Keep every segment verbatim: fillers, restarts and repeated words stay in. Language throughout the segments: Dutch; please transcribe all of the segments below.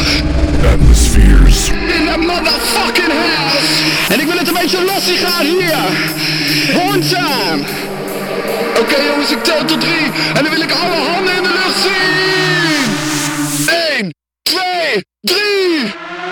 Atmospheres in the motherfucking house. En ik wil het een beetje lossie gaan hier. One time. Oké okay, jongens, ik tel tot drie. En dan wil ik alle handen in de lucht zien. één, twee, drie.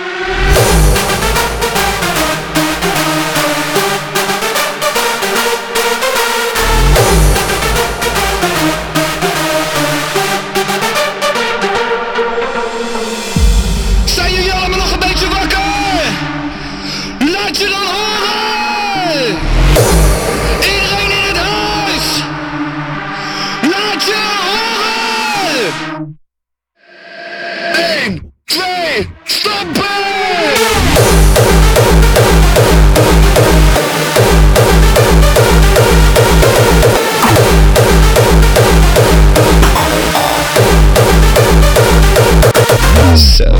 Zijn jullie allemaal nog een beetje wakker? Laat je dan horen! Iedereen in het huis! Laat je horen! één, twee, stoppen! Zo.